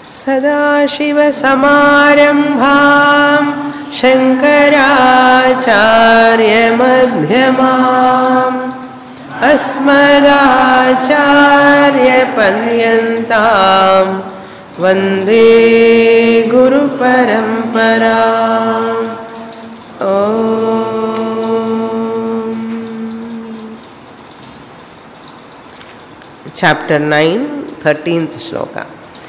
सदाशिवसमारम्भां शङ्कराचार्यमध्यमाम् अस्मदाचार्यपर्यन्तां वन्दे गुरुपरम्पराम्. Chapter 9, 13th shloka.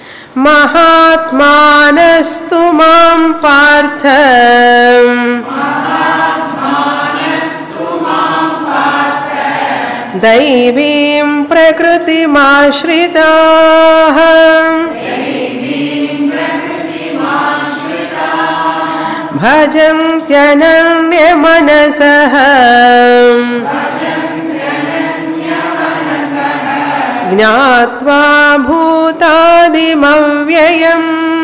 Mahatmanastu mam partha Daivim prakritimashritah Bhajantyananya manasah Jnatva bhutadimavvyayam.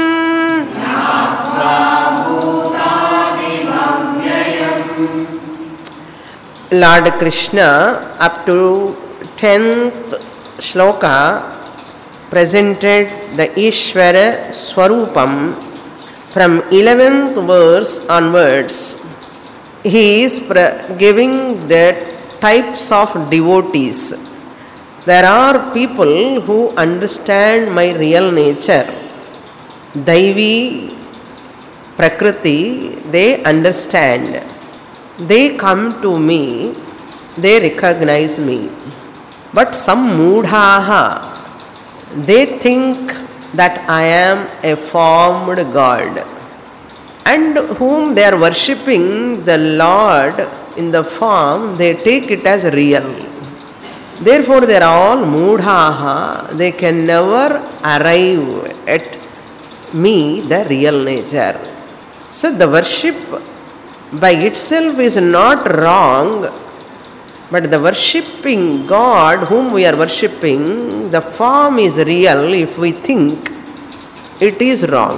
Lord Krishna, up to 10th shloka, presented the Ishvara Swarupam. From 11th verse onwards, he is giving the types of devotees. There are people who understand my real nature. Daivi, Prakriti, they understand. They come to me, they recognize me. But some Moodhaha, they think that I am a formed God. And whom they are worshipping the Lord in the form, they take it as real. Therefore, they are all Moodhaha. They can never arrive at me, the real nature. So, the worship by itself is not wrong, but the worshipping God whom we are worshipping, the form is real if we think it is wrong.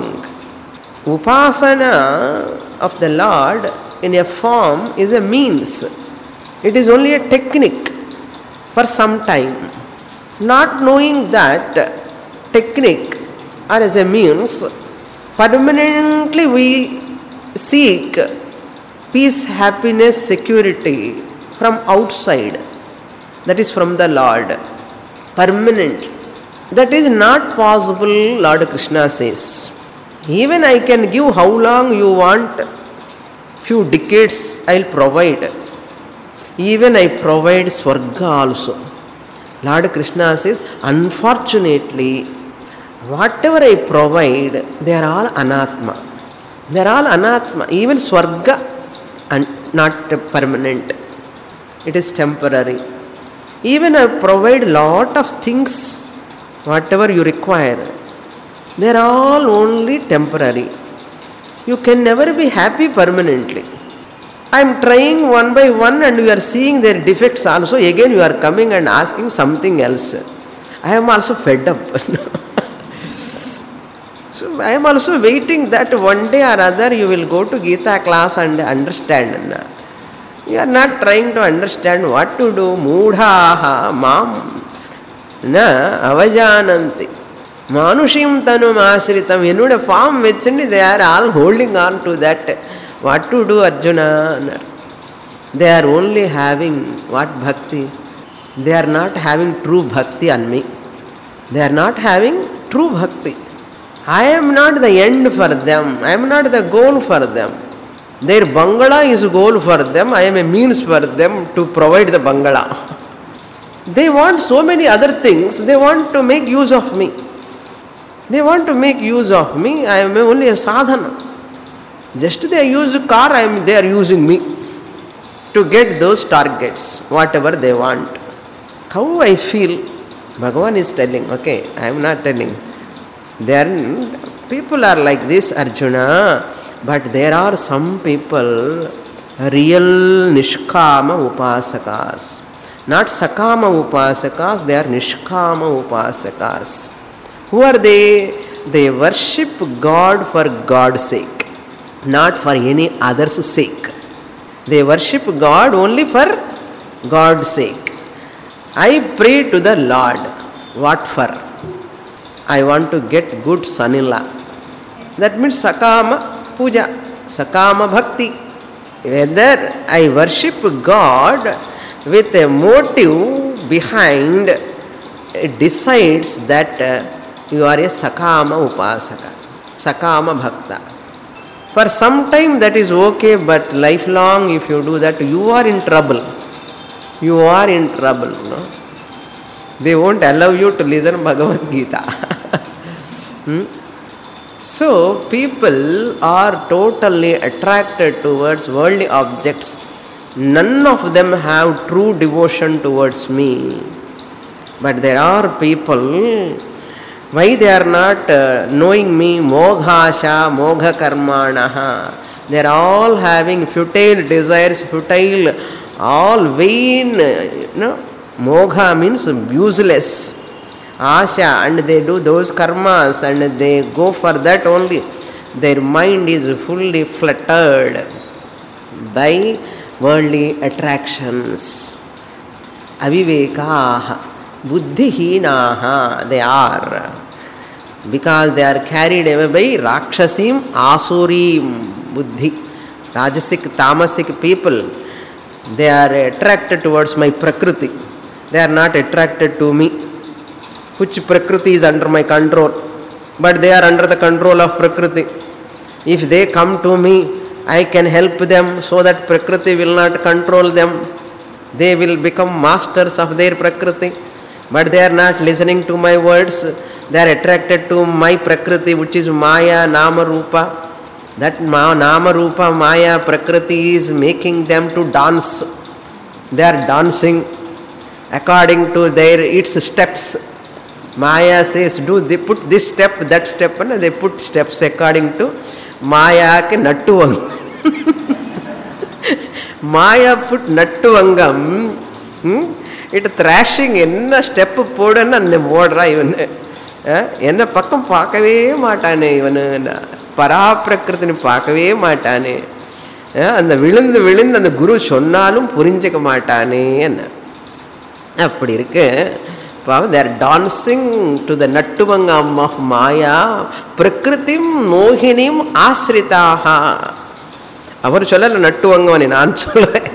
Upasana of the Lord in a form is a means. It is only a technique for some time. Not knowing that technique or as a means, permanently we seek peace, happiness, security from outside. That is from the Lord. Permanent. That is not possible, Lord Krishna says. Even I can give how long you want, few decades I will provide. Even I provide Swarga also. Lord Krishna says, unfortunately, whatever I provide, they are all anatma. They are all anatma. Even Swarga, and not permanent. It is temporary. Even I provide lot of things, whatever you require. They are all only temporary. You can never be happy permanently. I am trying one by one and you are seeing their defects also. Again you are coming and asking something else. I am also fed up. So I am also waiting that one day or other you will go to Gita class and understand. You are not trying to understand what to do. Moodhaha mam na avajananti. Manushim tanum asritam. Ennude form vechindi they are all holding on to that. What to do, Arjuna? They are only having what bhakti? They are not having true bhakti on me. They are not having true bhakti. I am not the end for them. I am not the goal for them. Their bangala is goal for them. I am a means for them to provide the bangala. They want so many other things. They want to make use of me. They want to make use of me. I am only a sadhana. Just they use a car, they are using me to get those targets, whatever they want. How I feel? Bhagavan is telling, okay, I am not telling. Then people are like this, Arjuna, but there are some people, real Nishkama Upasakas. Not Sakama Upasakas, they are Nishkama Upasakas. Who are they? They worship God for God's sake, not for any other's sake. They worship God only for God's sake. I pray to the Lord. What for? I want to get good son-in-law. That means sakama puja, sakama bhakti. Whether I worship God with a motive behind, it decides that you are a sakama upasaka, sakama bhakta. For some time that is okay, but lifelong if you do that, you are in trouble. You are in trouble. No? They won't allow you to listen Bhagavad Gita. So people are totally attracted towards worldly objects. None of them have true devotion towards me. But there are people, why they are not knowing me? Moghasha, mogha karmanaha. They are all having futile desires, futile, all vain, Mogha means useless. Asha, and they do those karmas and they go for that only. Their mind is fully fluttered by worldly attractions. Avivekaha, buddhihinaha, they are. Because they are carried away by rakshasim, asurim, buddhi. Rajasic, tamasic people, they are attracted towards my prakriti. They are not attracted to me, which prakriti is under my control, but they are under the control of prakriti. If they come to me, I can help them so that prakriti will not control them. They will become masters of their prakriti, but they are not listening to my words. They are attracted to my prakriti, which is maya, nama, rupa. That nama, rupa, maya, prakriti is making them to dance. They are dancing according to its steps. Maya says, they put this step, that step, and they put steps according to Maya ke nattuvangam. Maya put nattuvangam. It thrashing enna step podana anne modra ivan. Enna pakkam paakave maatane ivan. Paraprakrithini paakave maatane. அந்த விழுந்து விழுந்து அந்த குரு சொன்னாலும் புரிஞ்சிக்க மாட்டானே என்ன அப்படி இருக்கு. They are dancing to the nattuvangam of Maya, prakritim mohinim asritaha. அவர் சொல்லல நட்டுவங்கம் நான் சொல்றேன்.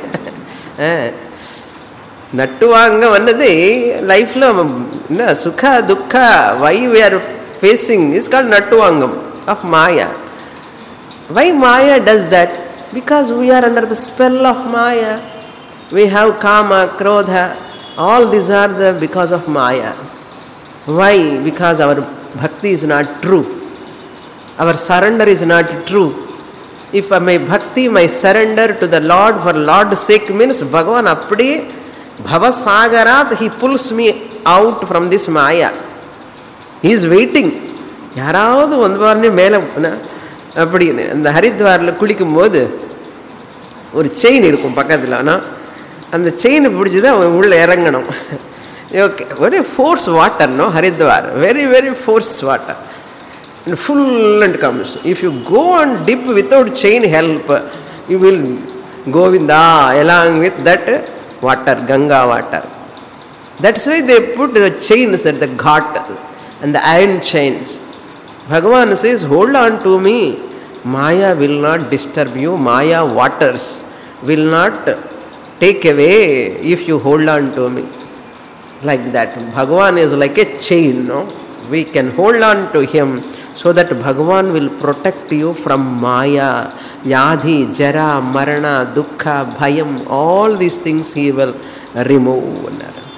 நட்டுவாங்கம் வந்தது லைஃப்ல என்ன சுக துக்க why we are facing is called nattuvangam of Maya. Why Maya does that? Because we are under the spell of Maya. We have kama, krodha. All these are because of Maya. Why? Because our bhakti is not true. Our surrender is not true. If my bhakti, my surrender to the Lord for Lord's sake means Bhagavan appadi bhavasagarat, he pulls me out from this Maya. He is waiting. யாராவது வந்து பாருங்க மேலே அப்படின்னு அந்த ஹரித்வாரில் குளிக்கும் போது ஒரு chain இருக்கும் பக்கத்தில். ஆனால் அந்த செயினை பிடிச்சி தான் அவன் உள்ளே இறங்கணும். Okay, very force water, no Haridwar, very very force water and full and comes. If you go and dip without chain help, you will go with along with that water, Ganga water. That's why they put the chains at the ghat and the iron chains. Bhagavan says, hold on to me. Maya will not disturb you. Maya waters will not take away if you hold on to me. Like that. Bhagavan is like a chain, no? We can hold on to him so that Bhagavan will protect you from Maya, Vyadhi, Jara, Marana, Dukkha, Bhayam, all these things he will remove.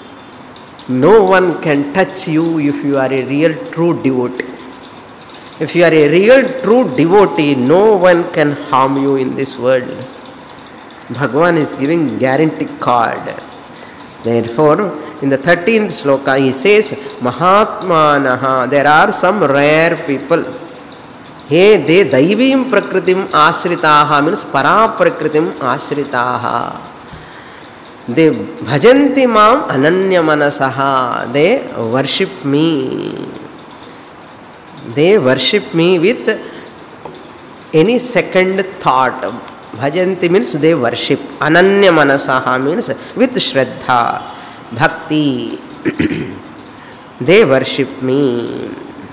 No one can touch you if you are a real true devotee. If you are a real true devotee, no one can harm you in this world. Bhagavan is giving guarantee card. Therefore, in the 13th sloka, he says, Mahatmanaha, there are some rare people. Hey, they daivim prakritim ashritaha, means para prakritim ashritaha. They bhajanti mam ananya manasaha, they worship me. They worship me with any second thought. Bhajanti means they worship. Ananya manasaha means with Shraddha, Bhakti. They worship me.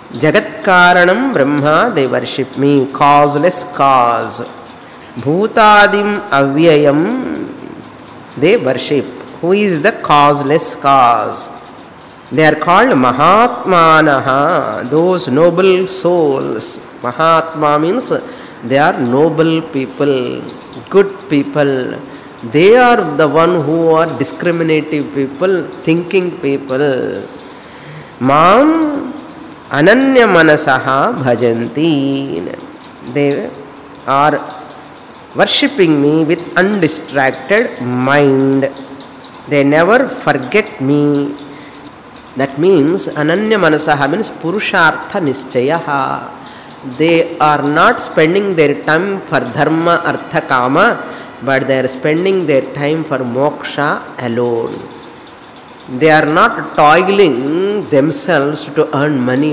Jagat-karanam Brahma, they worship me. Causeless cause. Bhutadim avyayam, they worship. Who is the causeless cause? They are called Mahatmanaha, those noble souls. Mahatma means they are noble people, good people. They are the one who are discriminative people, thinking people. Mam ananya manasaha bhajanti. They are worshipping me with undistracted mind. They never forget me. That means ananya manasaha means purushartha nischayaha. They are not spending their time for dharma, artha, kama, but they are spending their time for moksha alone. They are not toiling themselves to earn money.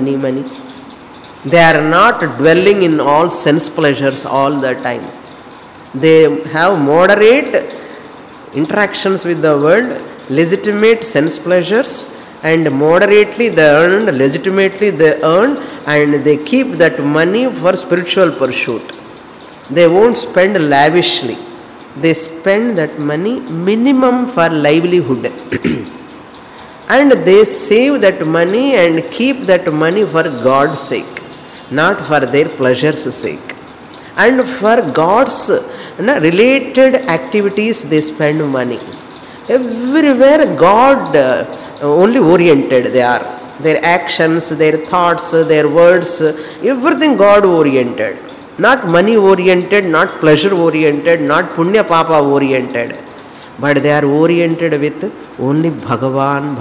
They are not dwelling in all sense pleasures all the time. They have moderate interactions with the world, legitimate sense pleasures, and moderately they earn, legitimately they earn, and they keep that money for spiritual pursuit. They won't spend lavishly. They spend that money minimum for livelihood. And they save that money and keep that money for God's sake, not for their pleasure's sake. And for God's related activities they spend money. Everywhere God only oriented they are. Their actions, their thoughts, their words, everything God oriented. Not money oriented, not pleasure oriented, not punya papa oriented. But they are oriented with only Bhagavan.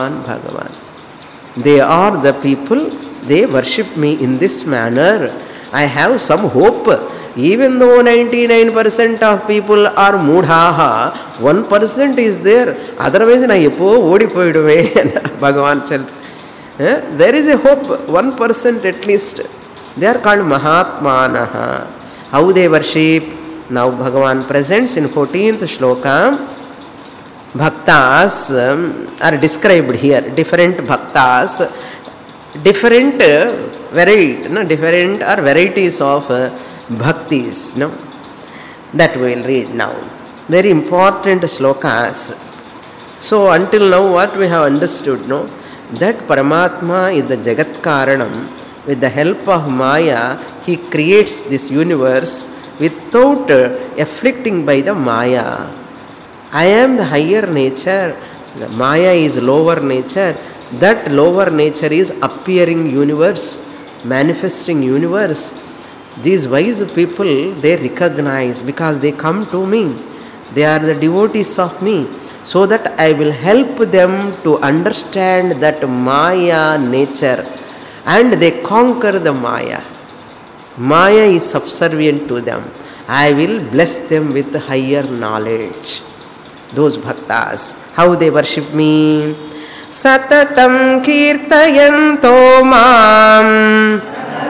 They are the people, they worship me in this manner. I have some hope. Even though 99% of people are mudhaha, 1% is there. Otherwise, I Bhagavan said. There is a hope, 1% at least. They are called Mahatmanaha. How they worship? Now Bhagavan presents in 14th shloka. Bhaktas are described here. Different bhaktas, different variety, different or varieties of bhaktis. That we will read now. Very important shlokas. So until now what we have understood, that Paramatma is the Jagat Karanam. With the help of Maya, he creates this universe without afflicting by the Maya. I am the higher nature, the Maya is lower nature. That lower nature is appearing universe, manifesting universe. These wise people, they recognize because they come to me. They are the devotees of me. So that I will help them to understand that Maya nature. And they conquer the Maya. Maya is subservient to them. I will bless them with higher knowledge. Those bhaktas, how they worship me? Satatam kirtayanto mam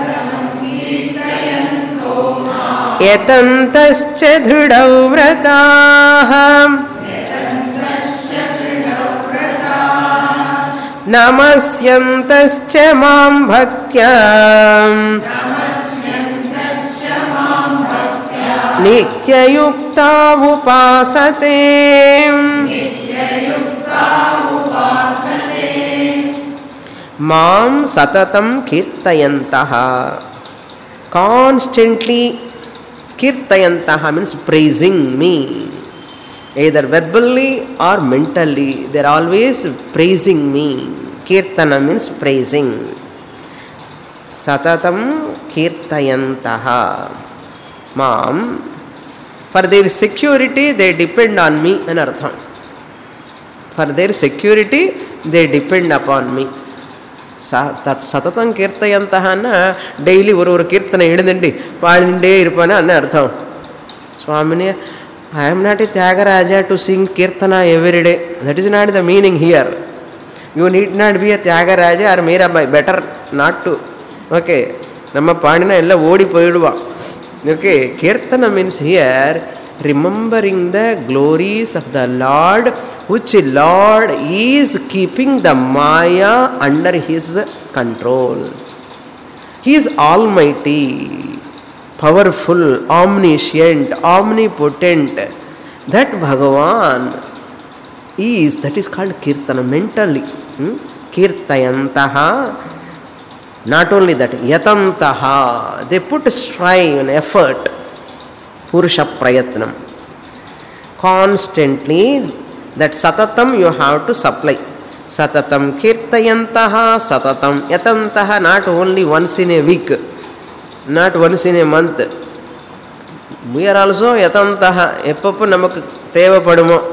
yatantascha dhrudav vrataham namasyantascha mam bhaktya nityayukta upasate. Mam satatam kirtayantaha. Constantly kirtayantaha means praising me. Either verbally or mentally, they are always praising me. Kirtana means praising. Satatam kirtayantaha. Mam, for their security they depend on me and artham. For their security they depend upon me. Satatam kirtayantaha daily oru kirtana edundandi paadinde irupana anna artham. Swamini, I am not a Tyagaraja to sing kirtana every day. That is not the meaning here. You need not be a Tyagaraja or Mirabai. Better not to. Okay. Namma paadina ella odi poiduva. Okay. Kirtana means here remembering the glories of the Lord, which Lord is keeping the Maya under his control. He is almighty, powerful, omniscient, omnipotent. That Bhagavan is, that is called Kirtana, mentally. Kirtayantaha. Not only that, yatantaha. They put strive and effort. Purusha prayatnam. Constantly, that satatam you have to supply. Satatam kirtayantaha, satatam yatantaha. Not only once in a week, not once in a month. We are also yatantaha. Epappu namakku thevapadumo.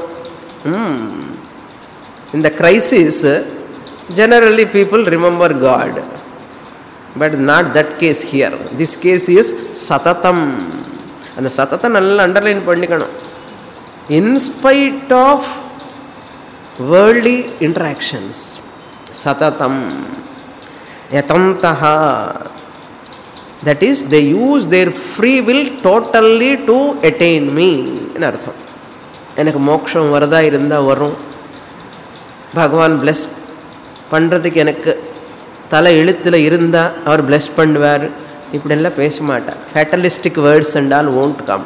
In the crisis, generally people remember God. But not that case here. This case is satatam. And the satatam nalla underline pannikano. In spite of worldly interactions. Satatam. Yatantaha. That is, they use their free will totally to attain me. In artham. எனக்கு மோட்சம் வரதா இருந்தால் வரும், பகவான் plus பண்ணுறதுக்கு எனக்கு தலை எழுத்தில் இருந்தால் அவர் பிளஸ் பண்ணுவார், இப்படியெல்லாம் பேச மாட்டார். ஃபேட்டலிஸ்டிக் வேர்ட்ஸ் என்றால் ஓன்ட் கம்.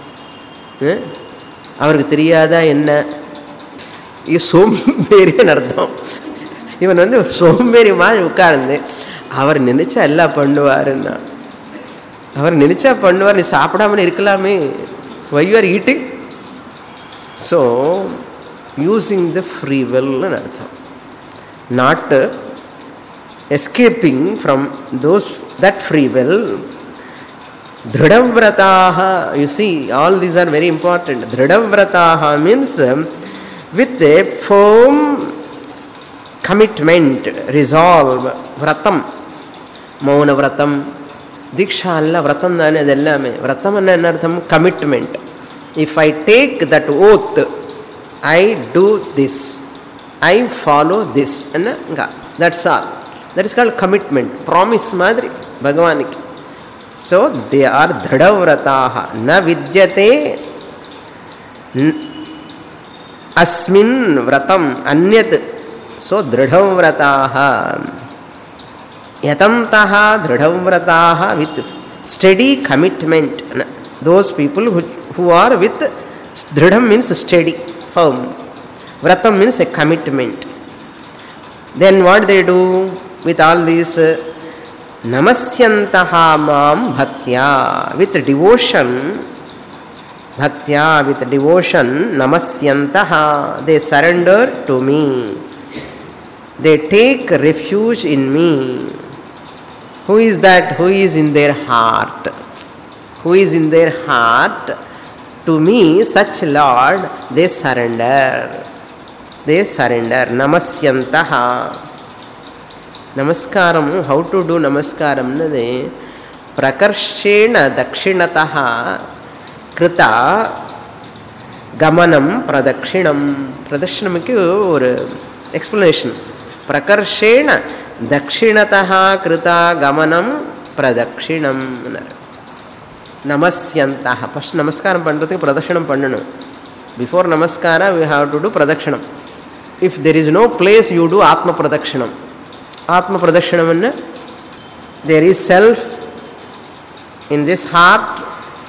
அவருக்கு தெரியாதா என்ன? இது சோம்பேறின்னு அர்த்தம். இவன் சோம்பேறி மாதிரி உட்கார்ந்து அவர் நினைச்சா எல்லாம் பண்ணுவாருன்னா, அவர் நினைச்சா பண்ணுவார். நீ சாப்பிடாம இருக்கலாமே, why you are eating? So, using the free will and artham, not escaping from that free will. Dhridavrataha, you see, all these are very important. Dhridavrataha means with a firm commitment, resolve. Vratam, Mauna Vratam, Diksha alla Vratam dane adellame. Vratam anna enartham commitment. If I take that oath, I do this, I follow this. That's all. That is called commitment. Promise madri Bhagavaniki. So they are dhridavrataha. Na vidyate asmin vratam anyat. So dhridavrataha. Yatantaha dhridavrataha, with steady commitment. Those people who are with dhridam means steady, firm. Vratam means a commitment. Then what they do with all this? Namasyantaha mam bhaktya, with devotion. Bhaktya, with devotion. Namasyantaha, they surrender to me. They take refuge in me. Who is that? Who is in their heart? Who is in their heart? To me, such Lord, they surrender. They surrender. Namasyantaha. Namaskaram, how to do namaskaram? Prakarshena dakshinataha krita gamanam pradakshinam. Pradakshinamukku or explanation. Prakarshena dakshinataha krita gamanam pradakshinam. Namasyantaha. First namaskaram pandradhukku pradashanam pannanu. Before namaskara we have to do pradakshanam. If there is no place, you do atma pradakshanam. Atma pradakshanam anna, there is self in this heart.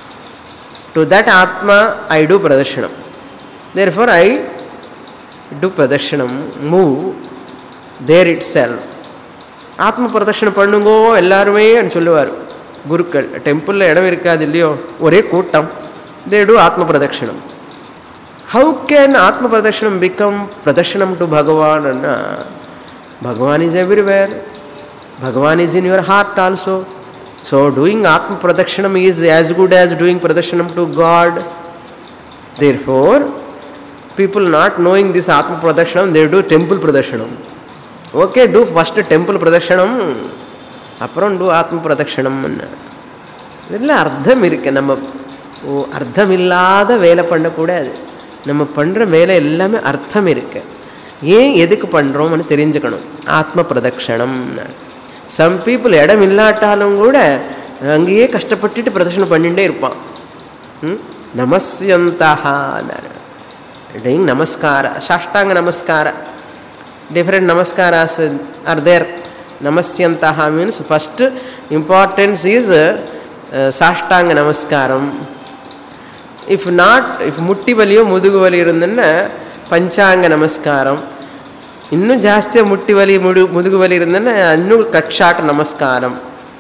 To that atma I do pradakshanam. Therefore I do pradakshanam, move there itself. Atma pradakshanam pannungo ellarume nu solluvaru. குருக்கள் டெம்பிளில் இடம் இருக்காது இல்லையோ, ஒரே கூட்டம். They do Atma Pradakshanam. How can Atma Pradakshanam become Pradashanam to Bhagavan? Bhagavan is everywhere. Bhagavan is in your heart also. So doing Atma Pradakshanam is as good as doing Pradashanam to God. Therefore, people not knowing this Atma Pradakshanam, they do temple Pradashanam. Okay, do first temple Pradashanam. அப்புறம் two ஆத்ம பிரதட்சணம். இதெல்லாம் அர்த்தம் இருக்கு. நம்ம அர்த்தமில்லாத வேலை பண்ணக்கூடாது. நம்ம பண்ணுற வேலை எல்லாமே அர்த்தம் இருக்கு. ஏன் எதுக்கு பண்ணுறோம்னு தெரிஞ்சுக்கணும். ஆத்ம பிரதட்சணம். சம் பீப்புள் இடம் இல்லாட்டாலும் கூட அங்கேயே கஷ்டப்பட்டுட்டு பிரதட்சணம் பண்ணிகிட்டே இருப்பான். Namasyantaha annaru. Doing namaskara, Sashtanga namaskara. Different namaskaras are there. Namasyantaha means first importance is Sashtanga namaskaram. If not, if mutti valiyo mudugu vali irundana Panchanga namaskaram. Innu ಜಾಸ್ತಿ ಮುಟ್ಟಿ ವಲಿ ಮುದುಗು ವಲಿ ಇರಂದನ್ನ ಅನ್ನು ಕಕ್ಷಾಟ ನಮಸ್ಕಾರಂ.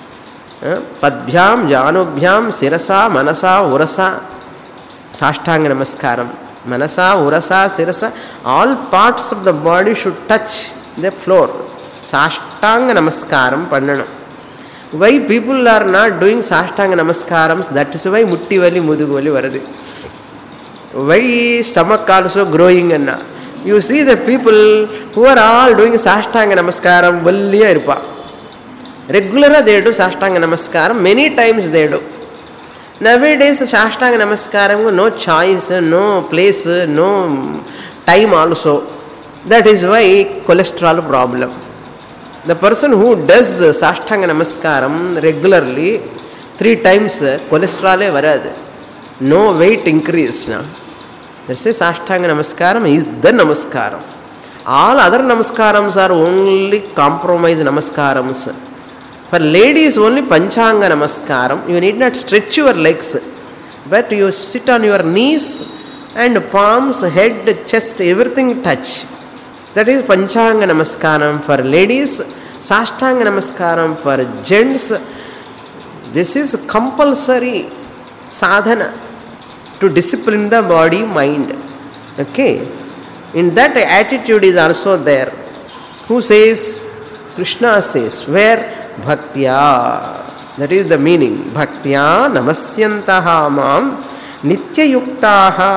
ಪದ್ಭ್ಯಾಂ ಜಾನುಭ್ಯಾಂ ಶಿರಸಾ ಮನಸಾ ಉರಸಾ ಸಾಷ್ಟಾಂಗ ನಮಸ್ಕಾರಂ. ಮನಸಾ ಉರಸಾ ಶಿರಸ all parts of the body should touch the floor. ಸಾಷ್ಟಾಂಗ ನಮಸ್ಕಾರಂ ಪಣ್ಣನು. Why people are not doing ಸಾಷ್ಟಾಂಗ ನಮಸ್ಕಾರಂ, ದಟ್ ಇಸ್ ವೈ ಮುಟ್ಟಿ ವಲಿ ಮುದುಗು ವಲಿ ವರದಿ. ವೈ ಸ್ಟಮಕ್ ಆಲ್ಸೋ ಗ್ರೋಯಿಂಗ್ ಅನ್ನ. You see the people who are all doing Sashtanga Namaskaram, valliya irpa. Regularly they do Sashtanga Namaskaram, many times they do. Nowadays Sashtanga Namaskaram, no choice, no place, no time also. That is why cholesterol problem. The person who does Sashtanga Namaskaram regularly 3 times, cholesterol varadu. No weight increase. That's why Sashtanga Namaskaram is the Namaskaram. All other Namaskarams are only compromise Namaskarams. For ladies only Panchanga Namaskaram. You need not stretch your legs, but you sit on your knees and palms, head, chest, everything touch. That is Panchanga Namaskaram for ladies. Sashtanga Namaskaram for gents. This is compulsory sadhana to discipline the body, mind. Okay? In that attitude is also there. Who says? Krishna says. Where? Bhaktya. That is the meaning. Bhaktya namasyantaha mam nityayuktaha.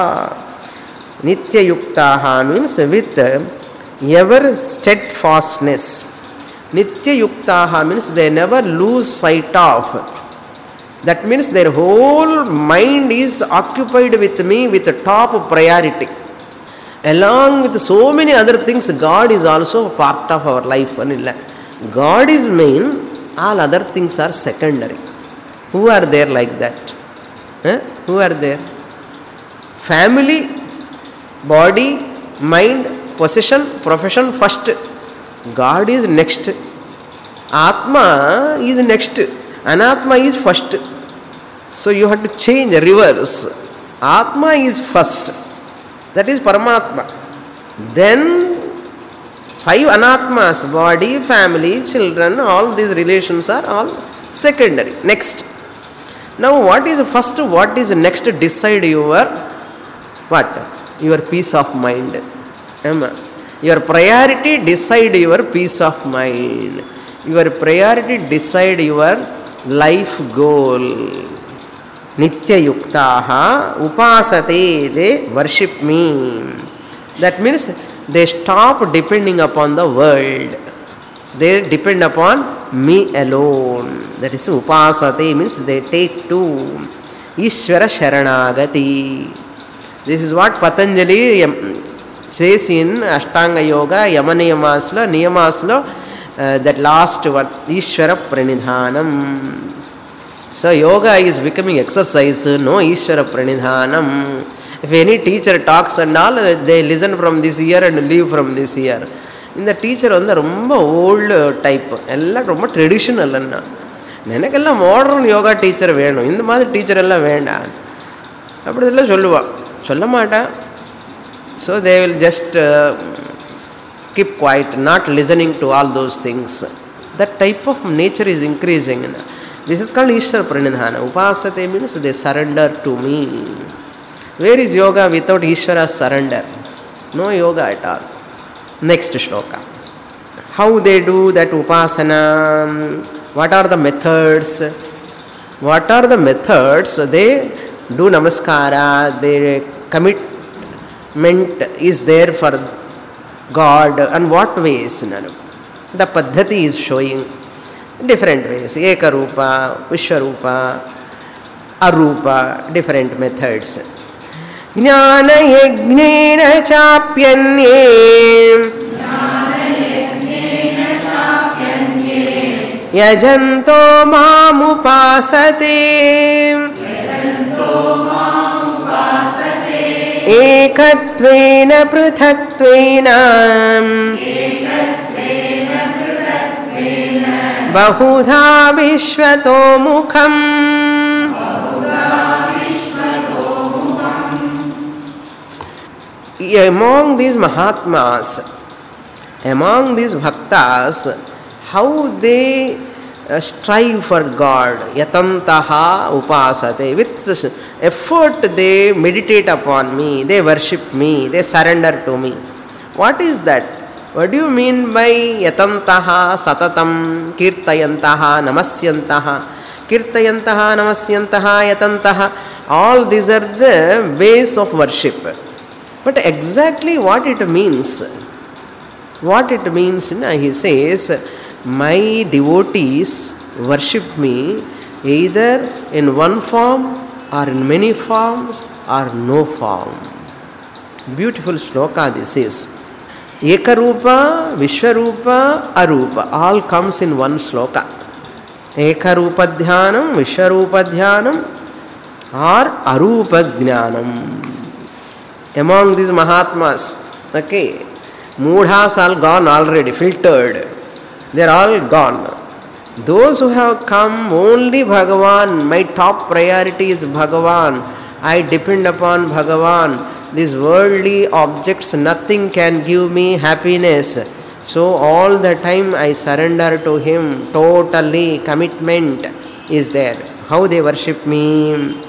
Nityayuktaha means with ever steadfastness. Nityayuktaha means they never lose sight of. That means their whole mind is occupied with me with a top priority. Along with so many other things, God is also a part of our life. God is main, all other things are secondary. Who are there like that? Who are there? Family, body, mind, possession, profession first. God is next. Atma is next. Anatma is first. So you have to change, reverse. Atma is first. That is Paramatma. Then 5 anatmas, body, family, children, all these relations are all secondary. Next. Now what is first, what is next? Decide your what? Your peace of mind. Your priority, decide your peace of mind. Your priority, decide your life goal. Nitya yuktaha upasate, they worship me. That means they stop depending upon the world. They depend upon me alone. That is upasate means they take to Ishvara Sharanagati. This is what Patanjali says in Ashtanga Yoga, Yamaniyamaslo, Niyamaslo. That last one, Ishvara Pranidhanam. So yoga is becoming exercise, no Ishvara Pranidhanam. If any teacher talks and all, they listen from this year and leave from this year. In the teacher on the ரொம்ப old type, எல்லாம் ரொம்ப traditional. எனக்கெல்லாம் modern yoga teacher வேணும், இந்த மாதிரி teacher எல்லாம் வேண்டாம் அப்படி எல்லாம் சொல்ல மாட்டேன். So they will just keep quiet, not listening to all those things. That type of nature is increasing. This is called Ishvara Pranidhana. Upasate means they surrender to me. Where is yoga without Ishvara surrender? No yoga at all. Next shloka. How they do that upasana? What are the methods? What are the methods? They do namaskara. Their commitment is there for God. And what ways? The paddhati is showing different ways. Ekarupa, Vishwarupa, Arupa, different methods. Jnana yajnena chapyanye yajanto mamupasate ekattvena pruthatvena bahudha vishvato mukham. Among these Mahatmas, among these Bhaktas, how they strive for God, yatantaha upasate, with effort they meditate upon me, they worship me, they surrender to me. What is that? What do you mean by yatantaha, satatam, kirtayantaha, namasyantaha? Kirtayantaha, namasyantaha, yatantaha, all these are the ways of worship. But exactly what it means, he says, my devotees worship me either in one form or in many forms or no form. Beautiful shloka this is. Ekarupa, Vishwarupa, Arupa, all comes in one shloka. Ekarupa dhyanam, Vishwarupa dhyanam or Arupa jnanam. Among these Mahatmas, okay, Moodhas all gone already, filtered. They are all gone. Those who have come, only Bhagavan, my top priority is Bhagavan. I depend upon Bhagavan. These worldly objects, nothing can give me happiness. So all the time I surrender to Him, totally commitment is there. How they worship me?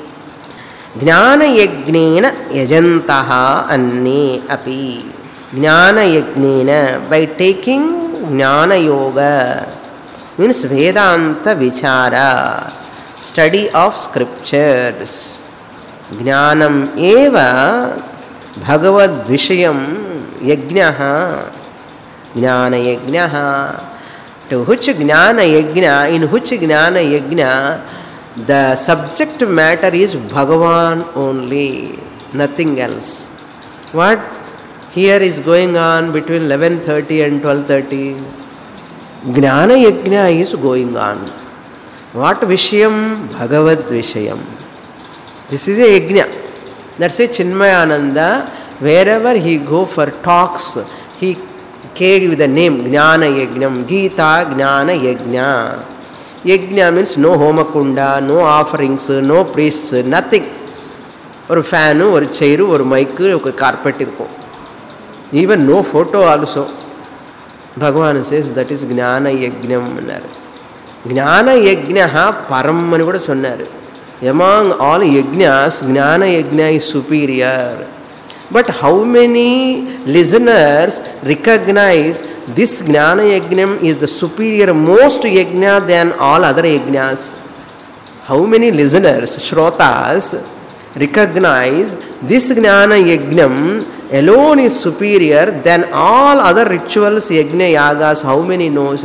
Jnana yagnena yajantaha anne api. Jnana yagnena, by taking jnana yoga, means Vedanta vichara, study of scriptures. Jnanam eva bhagavad vishayam yajnaha. Jnana yajnaha. To which jnana yajna, in which jnana yajna, the subject matter is Bhagavan only, nothing else. What here is going on between 11:30 and 12:30? Jnana yajna is going on. What Vishayam? Bhagavad Vishayam. This is a yajna. That's why Chinmayananda, wherever he go for talks, he came with the name Jnana Yajnam, Gita Jnana Yajna. Yajna means no homakunda, no offerings, no priests, nothing. Or fan, or chair, or mic, or carpet. Even no photo also. Bhagavan says that is Jnana Yajnam. Jnana Yajna Param mani kuda sonnaru. Among all yajnas, Jnana Yajna is superior. But how many listeners recognize this Jnana Yajnam is the superior, most yajna than all other yajnas? How many listeners, shrotas, recognize this Jnana Yajnam alone is superior than all other rituals, yajna, yagas? How many knows?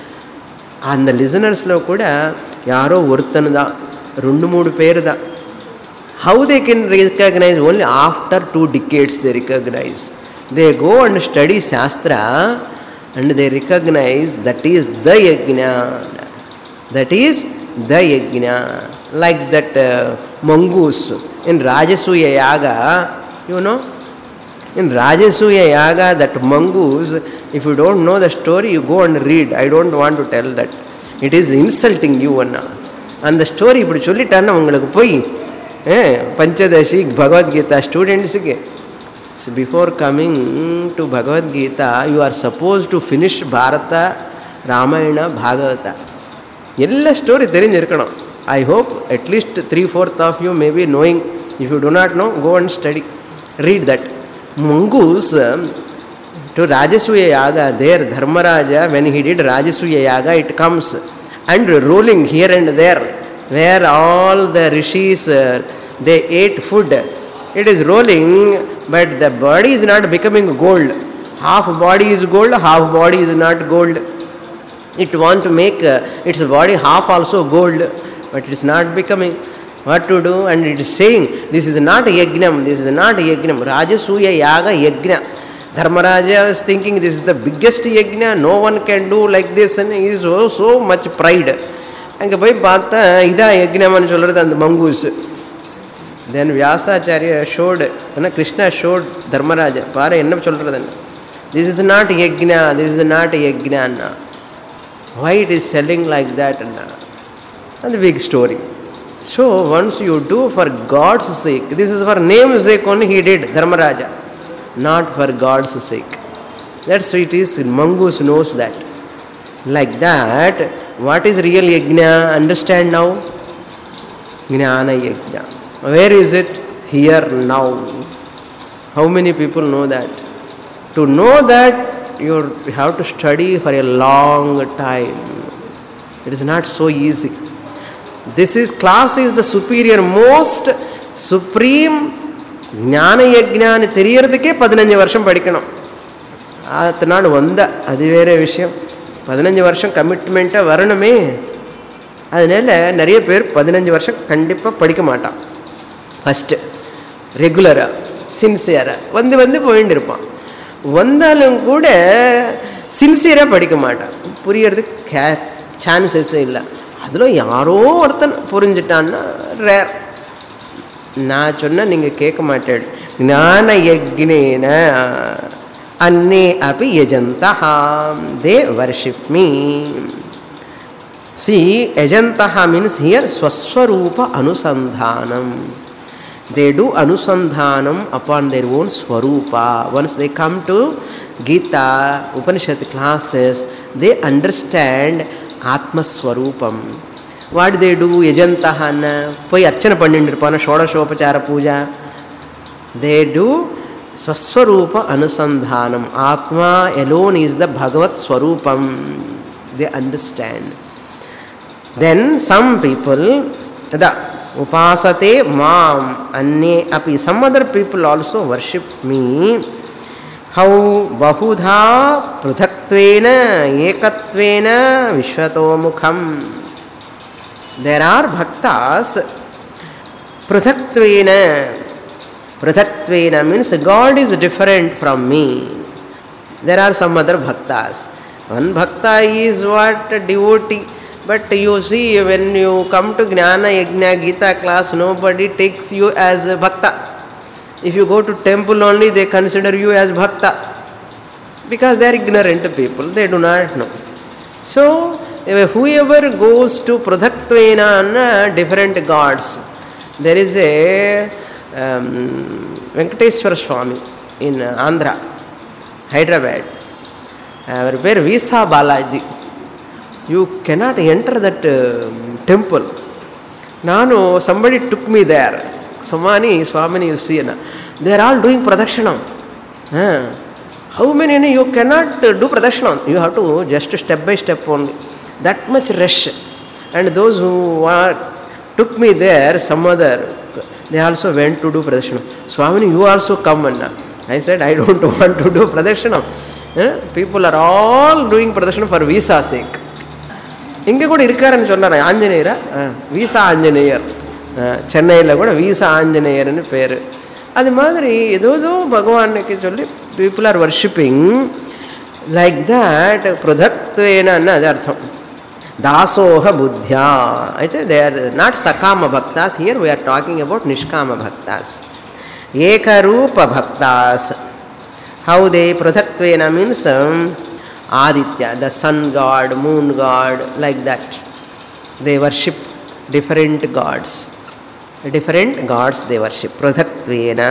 And the listeners lo kuda yaro vartanada, rundu moodu perda. How they can recognize? Only after 2 decades they recognize. They go and study Shastra and they recognize that is the yajna. That is the yajna. Like that mongoose in Rajasuya Yaga, you know. In Rajasuya Yaga, that mongoose, if you don't know the story, you go and read. I don't want to tell that. It is insulting you. And the story, if you tell it, Panchadashi Bhagavad Gita students. So before coming to Bhagavad Gita, you are supposed to finish Bharata, Ramayana, Bhagavata. Yella story therinjirukano. I hope at least 3/4 of you may be knowing. If you do not know, go and study. Read that. Mongoose to Rajasuya Yaga, there Dharmaraja, when he did Rajasuya Yaga, it comes and rolling here and there, where all the rishis, they ate food. It is rolling, but the body is not becoming gold. Half body is gold, half body is not gold. It wants to make its body half also gold, but it is not becoming. What to do? And it is saying, this is not a yagnam, this is not a yagnam. Rajasuya Yaga Yagna. Dharmaraja was thinking this is the biggest yagna, no one can do like this, and he is so much pride. அங்கே போய் பார்த்தா இதா யஜ்ஞம்னு சொல்கிறது அந்த mongoose. Then Vyasacharya showed, Krishna showed Dharmaraja, Para enna solradhu. This is not yajna, this is not yajna. Why it is telling like that? And the big story. So once you do for God's sake, this is for name's sake only he did, Dharmaraja, not for God's sake. That's what it is. Mongoose knows that. Like that, what is real yajna? Understand now? Jnana yajna. Where is it? Here now. How many people know that? To know that, you have to study for a long time. It is not so easy. Class is the superior, most supreme Jnana yajna ani theriyradhuke 15 varsham padikkanum. Athanadu vanda adu vera vishayam. 15 வருஷம் கமிட்மெண்ட்டாக வரணுமே. அதனால நிறைய பேர் 15 வருஷம் கண்டிப்பாக படிக்க மாட்டான். First ரெகுலராக சின்சியராக வந்து போயிட்டு இருப்பான். வந்தாலும் கூட சின்சியராக படிக்க மாட்டான். புரியறதுக்கு சான்சஸே இல்லை. அதில் யாரோ ஒருத்தன் புரிஞ்சிட்டான்னா ரேர். நான் சொன்னால் நீங்கள் கேட்க மாட்டேன். ஞான யஜ்ஞேன अन्ये अपि यजन्तः, they worship me. See, yajantah means here swaswarupa anusandhanam. They do anusandhanam upon their own swarupa. Once they come to Gita, Upanishad classes, they understand Atma Swarupam. What they do? Yajantah na poi archana pannindirpana shodashopachara puja. They do Swaswarupa Anusandhanam. Atma alone is the Bhagavat Swarupam. They understand. Then some people, Upasate Mam Anne Api, some other people also worship me. How Bahudha Pruthatvena Ekatvena Vishwato Mukham. There are bhaktas Pruthatvena. Prathatvena means God is different from me. There are some other bhaktas. One bhakta is what? Devotee. But you see, when you come to Jnana Yajna Gita class, nobody takes you as a bhakta. If you go to temple only, they consider you as bhakta. Because they are ignorant people, they do not know. So, whoever goes to Prathatvena, different gods, there is a Venkateswara Swami in Andhra, Hyderabad. Our pair Visa Balaji. You cannot enter that temple. Somebody took me there. Samani, Swamini, you see. They are all doing Pradakshanam. How many? You cannot do Pradakshanam. You have to just step by step only. That much rush. And those who took me there, some other, they also went to do Pradakshana. Swamini, you also come. I said, I don't want to do Pradakshana. People are all doing Pradakshana for visa sake. இங்கே கூட இருக்காருன்னு சொன்னார். ஆஞ்சநேயரா? வீசா ஆஞ்சநேயர். சென்னையில் கூட visa ஆஞ்சநேயர்னு பேர். அது மாதிரி ஏதோ பகவானுக்கு சொல்லி people are worshipping like that. Pradhaktena அது அர்த்தம். Dasoha buddhya. They are not sakama bhaktas. Here we are talking about nishkama bhaktas. Ekarupa bhaktas. How they prathatvena means Aditya, the sun god, moon god, like that. They worship different gods. Different gods they worship. Prathatvena.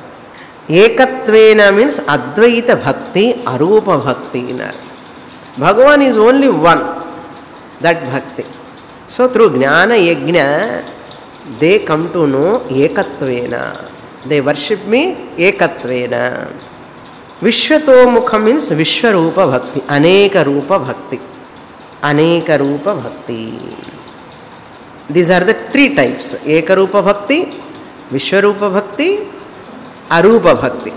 Ekatvena means Advaita bhakti, Arupa bhakti. Bhagavan is only one. That bhakti. So through Jnana Yajna, they come to know Ekatvena. They worship me Ekatvena. Vishwato Mukha means Vishwarupa Bhakti. Aneka Rupa Bhakti. Aneka Rupa Bhakti. These are the three types. Ekarupa Bhakti, Vishwarupa Bhakti, Arupa Bhakti.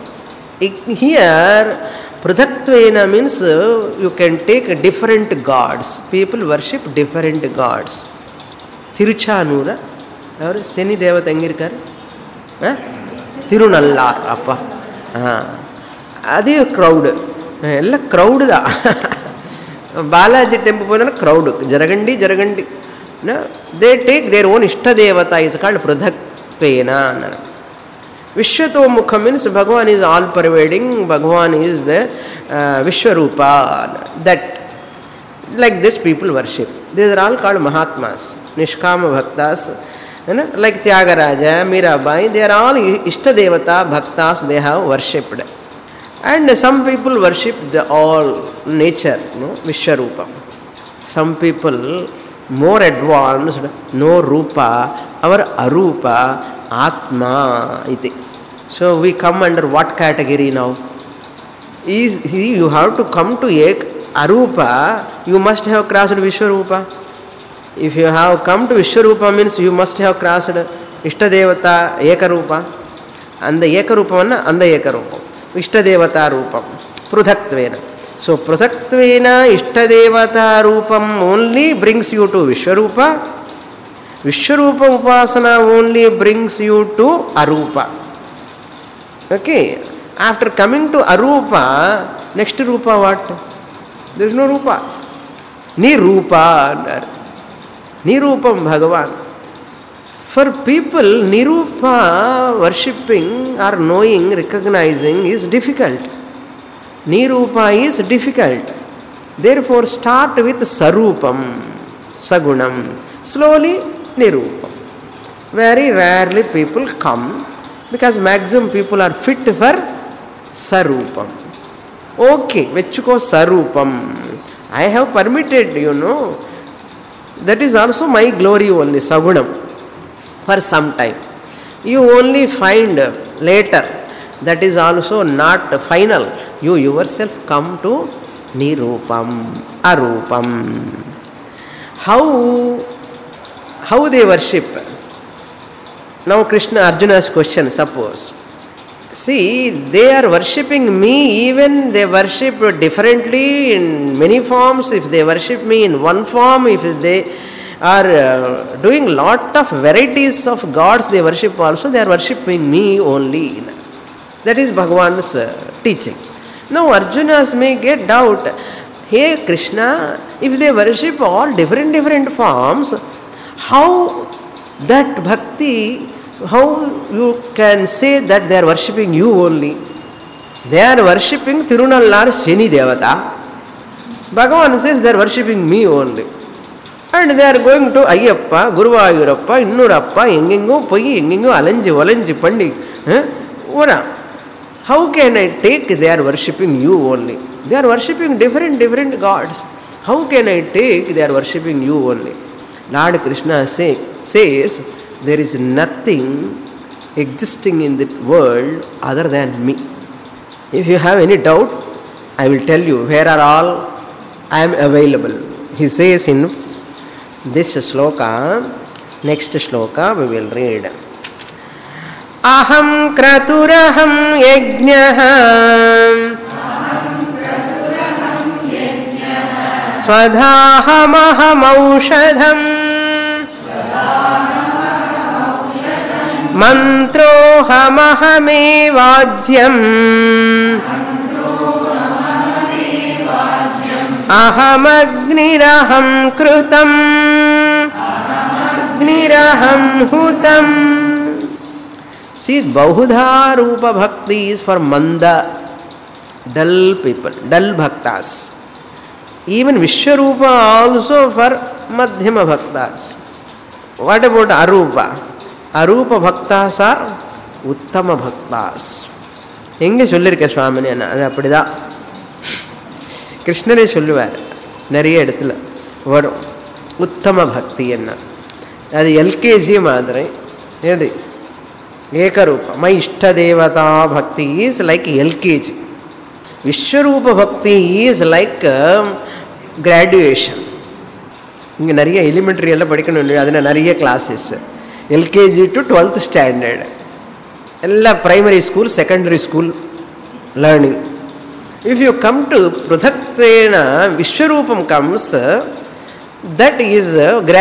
Here, Prathatvena means you can take different gods. People worship different gods. Tiruchanura. Seni Devata engirkar? Tirunallar. Appa. Adi crowd. Ella crowd da. Balaji temple pona crowd. Jaragandi. They take their own Ishta Devata, is called Pradhak. pruthaktvena. Vishwatomukha means Bhagavan is all pervading, Bhagavan is the Vishwarupa. That, like this people worship. These are all called Mahatmas, Nishkama Bhaktas. Like Tyagaraja, Mirabai, they are all Ishtadevata Bhaktas they have worshipped. And some people worship the all nature, Vishwarupa. Some people more advanced, no Rupa, our Arupa, Atma iti. So we come under what category now? You have to come to Arupa, you must have crossed Vishwarupa. If you have come to Vishwarupa means you must have crossed Ishtadevata Ekarupa. And the Ekarupa and the Ekarupa. Ishtadevata Rupam. Pruthakttvena. So Pruthakttvena Ishtadevata Rupam only brings you to Vishwarupa. Vishwarupa Upasana only brings you to Arupa. Okay. After coming to Arupa, next Rupa what? There is no Rupa. Nirupa. Nirupam Bhagavan. For people, Nirupa worshipping or knowing, recognizing is difficult. Nirupa is difficult. Therefore, start with Sarupam, Sagunam. Slowly, Nirupam. Very rarely people come because maximum people are fit for Sarupam. Okay, Vechuko Sarupam. I have permitted, That is also my glory only, Sagunam, for some time. You only find later, that is also not final. You yourself come to Nirupam, Arupam. How they worship? Now Arjuna's question, suppose. See, they are worshipping me, even they worship differently in many forms. If they worship me in one form, if they are doing lot of varieties of gods they worship also, they are worshipping me only. That is Bhagavan's teaching. Now Arjunas may get doubt. Hey Krishna, if they worship all different forms, how that bhakti, how you can say that they are worshipping you only? They are worshipping Tirunallar Sheni Devata. Bhagavan says they are worshipping me only. And they are going to Ayyappa, Guruvayurappa, Innurappa, Engingo, Poi, Engingo, Alanji, Valanji, Pandi. How can I take they are worshipping you only? They are worshipping different gods. How can I take they are worshipping you only? Lord Krishna says, there is nothing existing in the world other than me. If you have any doubt, I will tell you where are all I am available. He says in this shloka, next shloka we will read. Aham kraturaham yajnah swadhaham aushadham mantrohamahame vajyam ahamagniraham krutam agniraham hutam. See, Bahudha Rupa Bhakti is for Manda, dull people, dull Bhaktas. Even Vishwarupa also for Madhyama Bhaktas. What about Arupa? Arupa Bhaktas are Uttama Bhaktas. Enga sollirke Swamini anna, adu appadida. Krishnare solluvar, nariya edathula. Varum Uttama Bhakti enna. Adu LKG madre. Edi Ekarupa. My Ishtadevata Bhakti is like LKG. Vishwarupa Bhakti is like graduation. இங்கே நிறைய elementary எல்லாம் படிக்கணும் இல்லையா, அதில் நிறைய classes LKG to 12th standard எல்லாம் primary school secondary school learning. If you come to பிருதக்த்வேன விஸ்வரூபம் comes, that is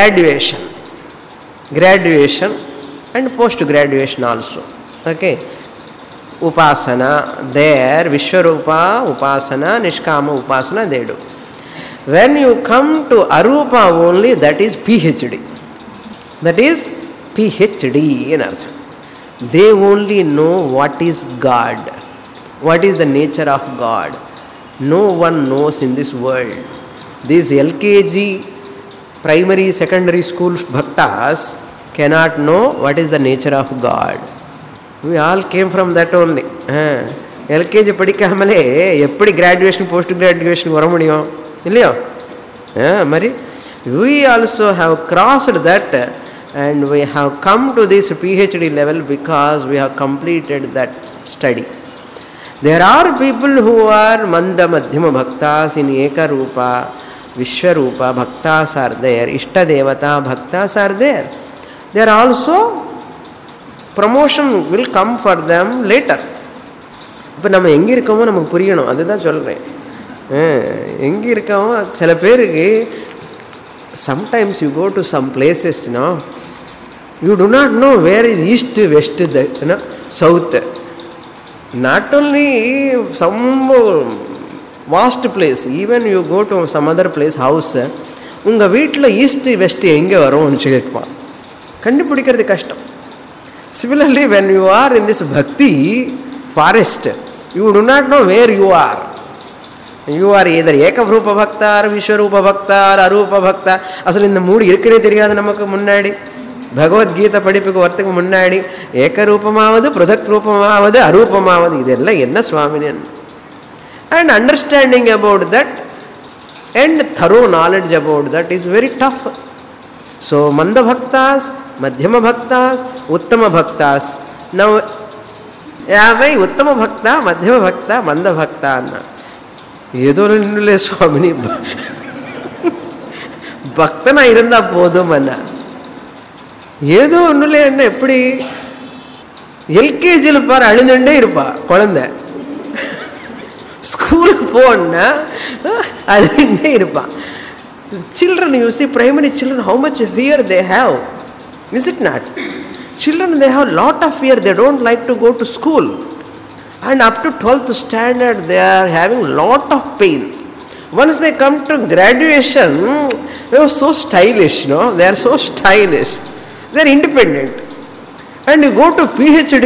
graduation and post graduation also. Okay, upasana there, Vishwarupa upasana, Nishkama upasana they do. When you come to Arupa only, that is PhD. That is PhD in Artha. They only know what is God, what is the nature of God. No one knows in this world. These LKG, primary, secondary school bhaktas cannot know what is the nature of God. We all came from that only. LKG படிக்காமலே எப்படி graduation post graduation வர முடியும் இல்லையோ? மாதிரி we also have crossed that and we have come to this PhD level because we have completed that study. There are people who are Manda Madhyama Bhaktas in Eka Rupa, Vishwarupa Bhaktas are there, Ishta Devata Bhaktas are there. They are also, promotion will come for them later. இப்போ நம்ம எங்கே இருக்கோமோ நமக்கு புரியணும், அதுதான் சொல்கிறேன். எங்கே இருக்கோமோ சில பேருக்கு sometimes you go to some places, you do not know where is east, west, south. Not only some vast place, even you go to some other place, house, உங்கள் வீட்டில் ஈஸ்ட் வெஸ்ட் எங்கே வரும்னு சொல்லியிருப்பான், கண்டுபிடிக்கிறது கஷ்டம். Similarly, when you are in this bhakti forest, you do not know where you are. You are either Ekavrupa Bhakta or Vishwarupa Bhakta or Arupa Bhakta. அசல் இந்த மூடு இருக்கிறே தெரியாது நமக்கு முன்னாடி. பகவத்கீதை படிப்புக்கு வரத்துக்கு முன்னாடி ஏகரூபமாவது பிரதக் ரூபமாவது அரூபமாவது இதெல்லாம் என்ன சுவாமினன். And understanding about that and thorough knowledge about that is very tough. So Manda Bhaktas, Madhyama Bhaktas, Uttama Bhaktas. Now యాభై ఉత్తమ భక్త, మధ్యమ భక్త, మంద భక్త అన్న. ஏதோ ரெண்டுலே சுவாமினி பக்தனா இருந்தா போதும் அண்ணா. ஏதோ ஒன்றுல என்ன எப்படி எல்கேஜியில் பாரு அழுதுண்டே இருப்பா குழந்தை, ஸ்கூலுக்கு போனா அழுதுண்டே இருப்பான். Children, you see, primary children, how much fear they have, is it not? Children, they have lot of fear. They don't like to go to school. And up to 12th standard, they are having lot of pain. Once they come to graduation, they are so stylish, They are so stylish. They are independent. And you go to PhD,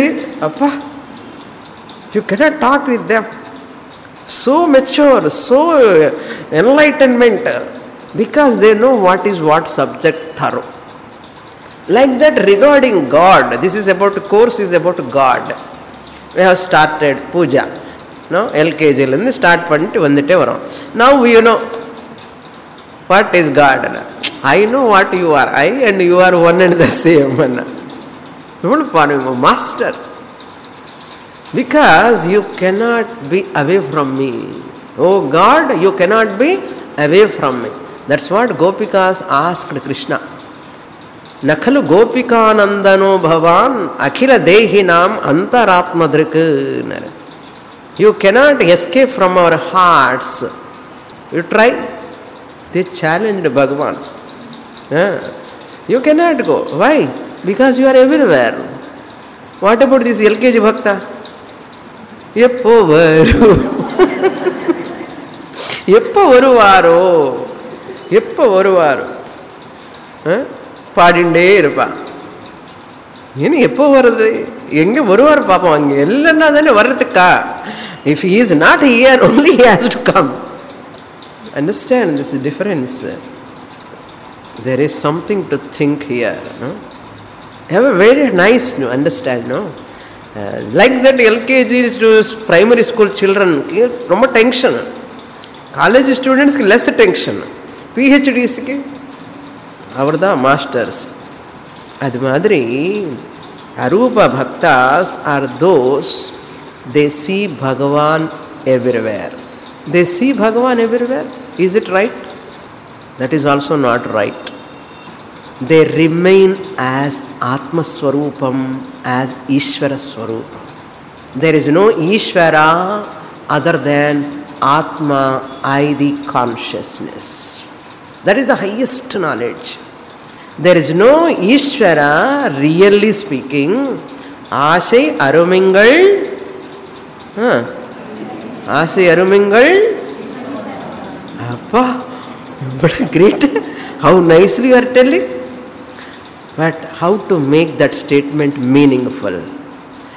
you cannot talk with them. So mature, so enlightenment, because they know what is what subject thorough. Like that regarding God, this is about, course is about God. We have started puja, LKG lende start பண்ணிட்டு வந்துட்டே வரோம். Now you know what is God. I know what you are. I and you are one and the same. எவ்வளவு பாருங்க master. Because you cannot be away from me. Oh God, you cannot be away from me. That's what Gopikas asked Krishna. Nakhalu Gopikanandano Bhavan Akhila Dehinam Antaratmadrik. You cannot escape from our hearts. You try. They challenged Bhagavan. You cannot go. Why? Because you are everywhere. What about this LKG Bhakta? எப்போ வருவாரோ பாடிண்டே இருப்பான். ஏன்னு எப்போ வருது, எங்க வருவார் பாப்போம். அங்கே இல்லைன்னா தானே வர்றதுக்கா. If he is not here, only he has to come. Understand this difference. There is something to think here. Have a very nice to understand, like that LKG to primary school children ரொம்ப tension, college ஸ்டூடெண்ட்ஸ்க்கு less tension, பிஹெச்டிஸ்க்கு அவர் தான் masters. அது மாதிரி அரூப பக்தாஸ் are those they see Bhagavan everywhere. They see Bhagavan everywhere. Is it right? That is also not right. They remain as Atma Swarupam, as Ishvara Swarupam. There is no Ishvara other than Atma, I, the consciousness. That is the highest knowledge. There is no Ishvara, really speaking. Asai Arumingal, Asai Arumingal. Appa, but great. How nicely you are telling. But how to make that statement meaningful?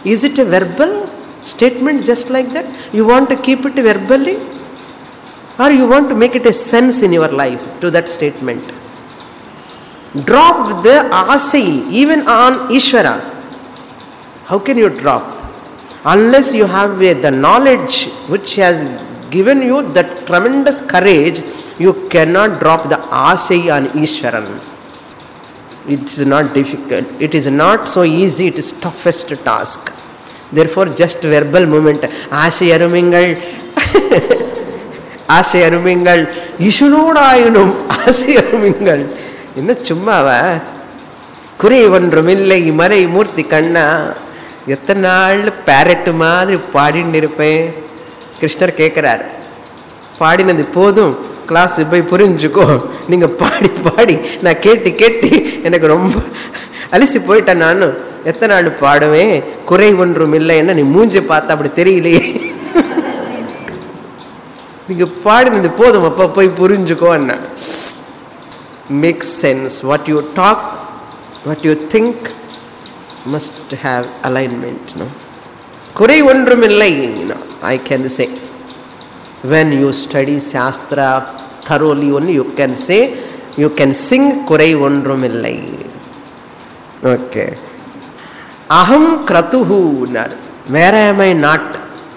Is it a verbal statement just like that? You want to keep it verbally? Or you want to make it a sense in your life to that statement? Drop the asai even on Ishvara. How can you drop? Unless you have the knowledge which has given you that tremendous courage, you cannot drop the asai on Ishwaran. It's not difficult. It is not so easy. It is toughest task. Therefore, just verbal movement. Asai arumingal. Asai arumingal. Ishunodayunum. Asai arumingal. Inna chummava. Kuri vandrumillai marai murti kanna. எத்தனை நாள் பேரட்டு மாதிரி பாடின்னு இருப்பேன். கிருஷ்ணர் கேட்குறார், பாடினது போதும், class போய் புரிஞ்சுக்கோ. நீங்கள் பாடி பாடி நான் கேட்டு கேட்டு எனக்கு ரொம்ப அலசி போயிட்டேன். நானும் எத்தனை நாள் பாடுவேன், குறை ஒன்றும் இல்லைன்னா நீ மூஞ்சி பார்த்தா அப்படி தெரியலையே. நீங்கள் பாடினது போதும், அப்போ போய் புரிஞ்சுக்கோ. என்ன make sense. What you talk, what you think must have alignment. No? Kurai ondrumillai, I can say. When you study Shastra thoroughly only you can say, you can sing Kurai ondrumillai. Okay. Aham kratuhu. Where am I not?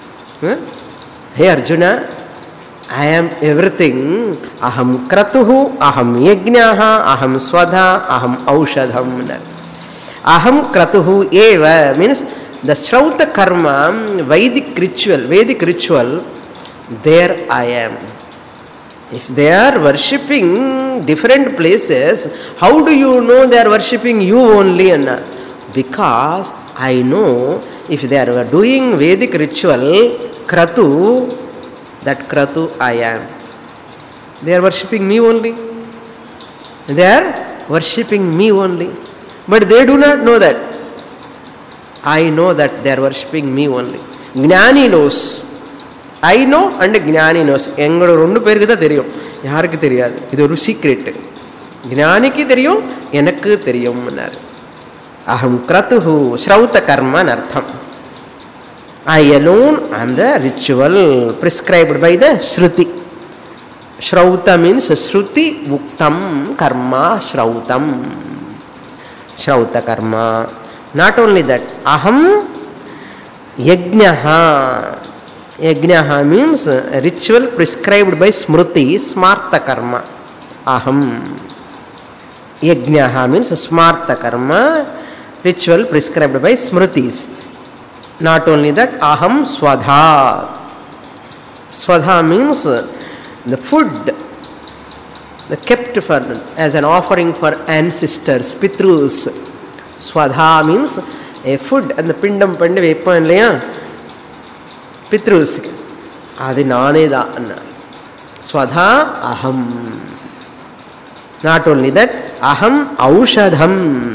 Hey Arjuna, I am everything. Aham kratuhu, aham yajnaha, aham swadha, aham aushadham. Aham kratuhu eva means the Shrauta karma, Vedic ritual, there I am. If they are worshipping different places, how do you know they are worshipping you only? Because I know if they are doing Vedic ritual, kratu, that kratu I am. They are worshipping me only. They are worshipping me only. But they do not know that. I know that they are worshipping me only. Gnani knows. I know and Gnani knows. எங்களோட ரெண்டு பேருக்கு தான் தெரியும், யாருக்கு தெரியாது. இது ஒரு secret. ஞானிக்கு தெரியும், எனக்கு தெரியும். அஹம் கிரதுஹு ஸ்ரௌத கர்மன் அர்த்தம். I alone am the ritual prescribed by the Shruti. Shrauta means Shruti Muktam Karma Shrautam. Shrauta karma. Not only that, aham yajnaha. Yajnaha means ritual prescribed by Smriti, smarta karma. Aham yajnaha means smarta karma, ritual prescribed by Smritis. Not only that, aham swadha. Swadha means the food, the kept for as an offering for ancestors, pitrus. Swadha means a food, and the pindam pandi veppam illaya pitrus, adi naane da anna. Swadha aham. Not only that, aham aushadham.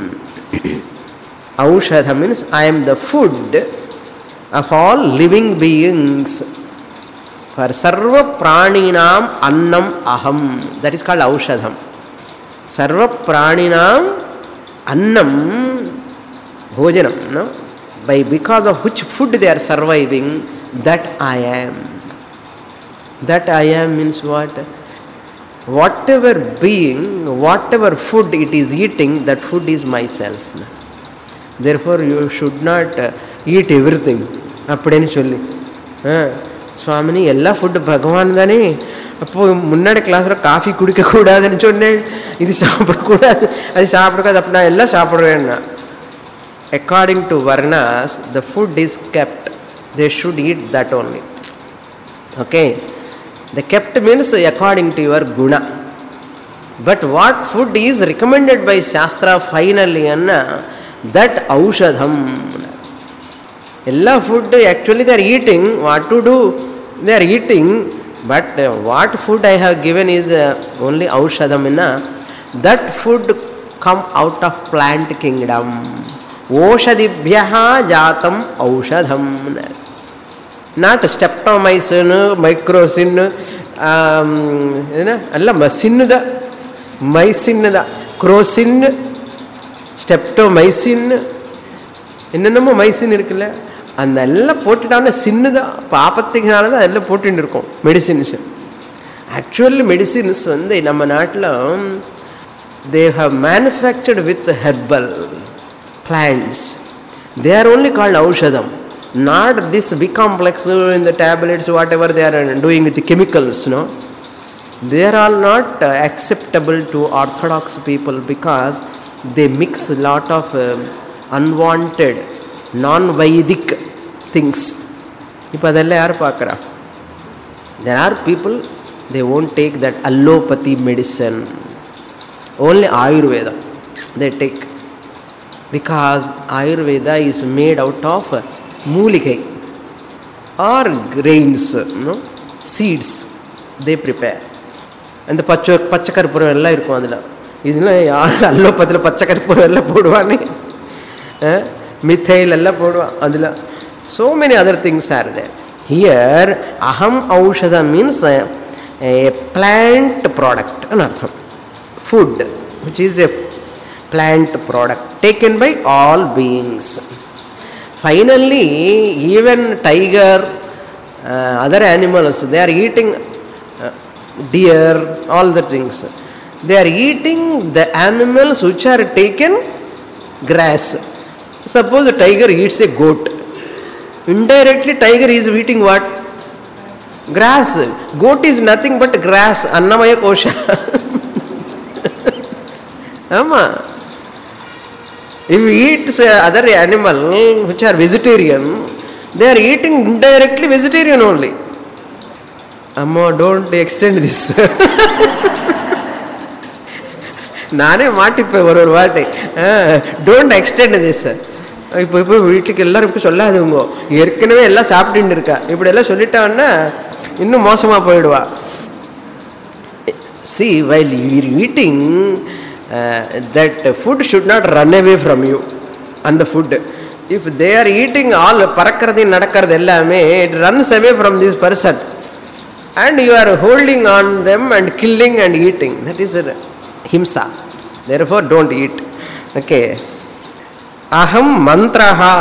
Aushadham means I am the food of all living beings. For sarva praninam annam aham. That is called aushadham. Sarva praninam annam, bhojanam, no? Because of which food they are surviving, that I am. That I am means what? Whatever being, whatever food it is eating, that food is myself. Therefore you should not eat everything. Appadeni solli சுவாமினி எல்லா food பகவான் தானே, அப்போது முன்னாடி கிளாஸில் coffee குடிக்கக்கூடாதுன்னு சொன்னேன், இது சாப்பிடக்கூடாது, அது சாப்பிடக்கூடாது, அப்படின்னா எல்லாம் சாப்பிட்றேன்னா. அக்கார்டிங் டு வர்ணாஸ் the food is kept, they should eat that only. Okay, the kept means according to your குணா. But what food is recommended by சாஸ்திரா ஃபைனலி அன்னா தட் ஔஷதம். எல்லா food actually they are eating. What to do? They are eating, but what food I have given is only aushadam. That food come out of plant kingdom. Oshadibhyaha jatam aushadam. Not streptomycin, microcin, alla masinnuda, mycinnuda, crocin, streptomycin, என்னென்னமோ mycin இருக்குல்ல, அந்த எல்லாம் போட்டுட்டான்னு சின்னதாக பாப்பத்துக்குனால தான் அதெல்லாம் போட்டுட்டு இருக்கோம் medicines. Actually medicines வந்து நம்ம நாட்டில் they have manufactured with herbal plants. They are only called aushadam, not this big complex in the tablets, whatever they are doing with the chemicals, no. They are all not acceptable to orthodox people because they mix a lot of unwanted non-Vedic things. இப்போ அதெல்லாம் யார் பார்க்குறா? There are people, they won't take that allopathy medicine, only Ayurveda they take, because Ayurveda is made out of மூலிகை or grains, no, seeds they prepare. அந்த பச்சை கற்பூரம் எல்லாம் இருக்கும் அதில். இதெல்லாம் யார் அல்லோபத்தில் பச்சை கற்பூரம் எல்லாம் போடுவானே, மித்தைல் எல்லாம் போடுவான் அதில். so many other things are there. Here aham aushadha means a plant product an artham, food which is a plant product taken by all beings. Finally even tiger, other animals, they are eating deer, all the things, they are eating the animals which are taken grass. Suppose a tiger eats a goat, indirectly tiger is eating what? Grass. Goat is nothing but grass, annamaya kosha. Ama, if he eats other animal which are vegetarian, they are eating indirectly vegetarian only. Amma, don't extend this. நானே மாட்டிப்பேன் ஒரு வாட்டி. Don't extend this. இப்போ வீட்டுக்கு எல்லாரும் சொல்லாதுங்க, ஏற்கனவே எல்லாம் சாப்பிட்டுன்னு இருக்கா, இப்படி எல்லாம் சொல்லிட்டான்னா இன்னும் மோசமாக போயிடுவா. See, while you are eating, that food should not run away from you. And the food, if they are eating all பறக்கிறது நடக்கிறது எல்லாமே, it runs away from this person and you are holding on them and killing and eating. That is himsa. Therefore don't eat. Okay. Aham mantraha,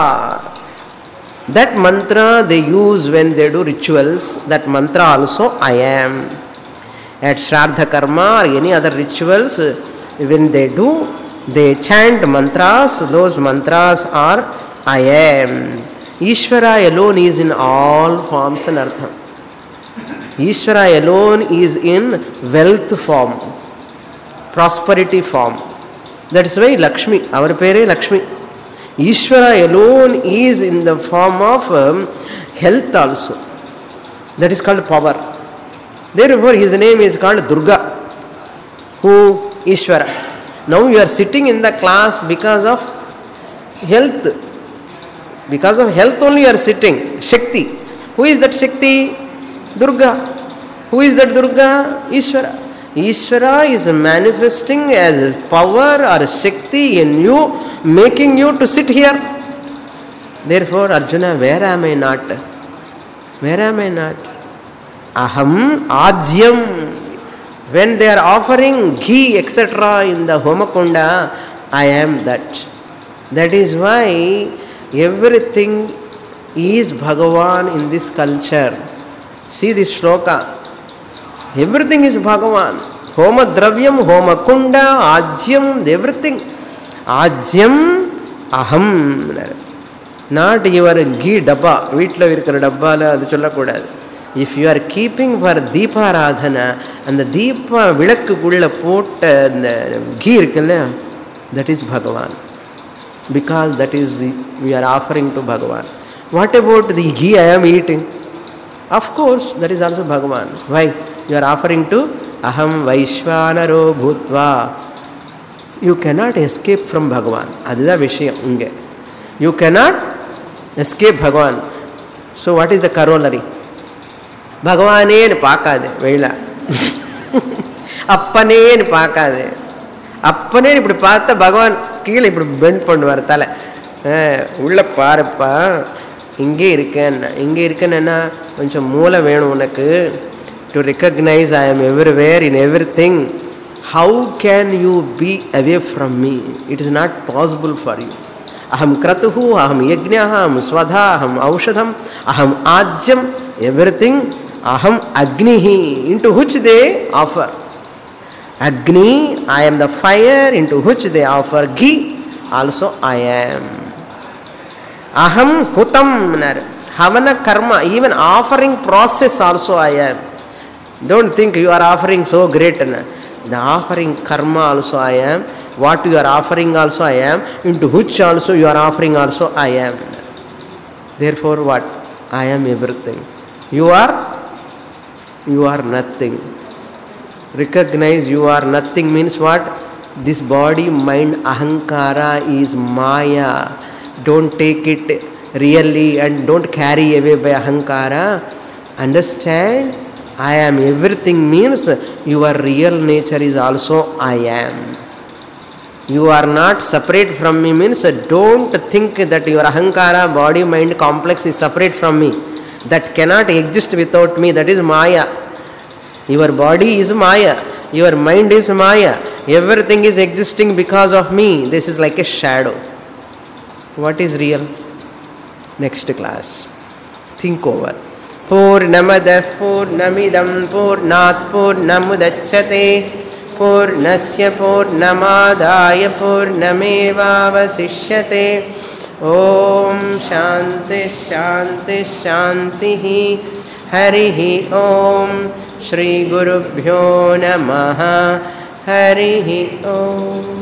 that mantra they use when they do rituals. That mantra also I am. At Shraddha karma or any other rituals, when they do, they chant mantras. Those mantras are I am. Ishvara alone is in all forms and artham. Ishvara alone is in wealth form, prosperity form. That is why Lakshmi, our pere Lakshmi. Ishvara alone is in the form of health also. That is called power. Therefore his name is called Durga. Who? Ishvara. Now you are sitting in the class because of health. Because of health only you are sitting. Shakti. Who is that Shakti? Durga. Who is that Durga? Ishvara. Ishvara is manifesting as power or Shakti in you, making you to sit here. Therefore Arjuna, where am I not? Where am I not? Aham ajyam. When they are offering ghee etc. in the homakunda, I am that. That is why everything is Bhagavan in this culture. See this shloka. Everything is Bhagavan. Homa dravyam, homa kunda, ajyam, everything. Ajyam aham. Not your ghee dabba. வீட்டில் இருக்கிற டப்பாவில் அது சொல்லக்கூடாது. If you are keeping for Deeparadhana and the Deepa விளக்குக்குள்ள போட்ட அந்த ghee இருக்குல்ல, that is Bhagavan. Because that is we are offering to Bhagavan. What about the ghee I am eating? Of course, that is also Bhagavan. Why? You are offering to Aham Vaishvanaro Bhutva. You cannot escape from Bhagavan. Adida Vishayam inge. You cannot escape Bhagavan. So what is the corollary? Bhagavanenu paakade veila. Appanenu paakade. Appanenu இப்படி பார்த்தா பகவான் கீழே இப்படி bend பண்ணுவார் தலை. உள்ள பாருப்பா, இங்கே இருக்கேன். இங்கே இருக்கேன்னா கொஞ்சம் மூளை வேணும் உனக்கு. To recognize I am everywhere in everything. How can you be away from me? It is not possible for you. aham kratuhu, aham yajnaha, aham swadha, aham aushadham, aham ajyam, everything, aham agnihi, into which they offer. Agni, I am the fire into which they offer ghee, also I am. Aham hutam, havana karma, even offering process also I am. Don't think you are offering so great. The offering karma also I am. What you are offering also I am. Into which also you are offering also I am. Therefore what? I am everything. You are nothing. Recognize you are nothing means what? This body, mind, ahankara is maya. Don't take it really and don't carry away by ahankara. Understand? I am everything means your real nature is also I am. You are not separate from me means don't think that your ahankara, body, mind complex is separate from me. That cannot exist without me. That is maya. Your body is maya. Your mind is maya. Everything is existing because of me. This is like a shadow. What is real? Next class. Think over. Purnamadah Purnamidam Purnat Purnamudachyate Purnasya Purnamadaya Purnamevavasishyate. Om Shanti Shanti Shanti Harihi Om Shri Gurubhyo Namaha Harihi Om.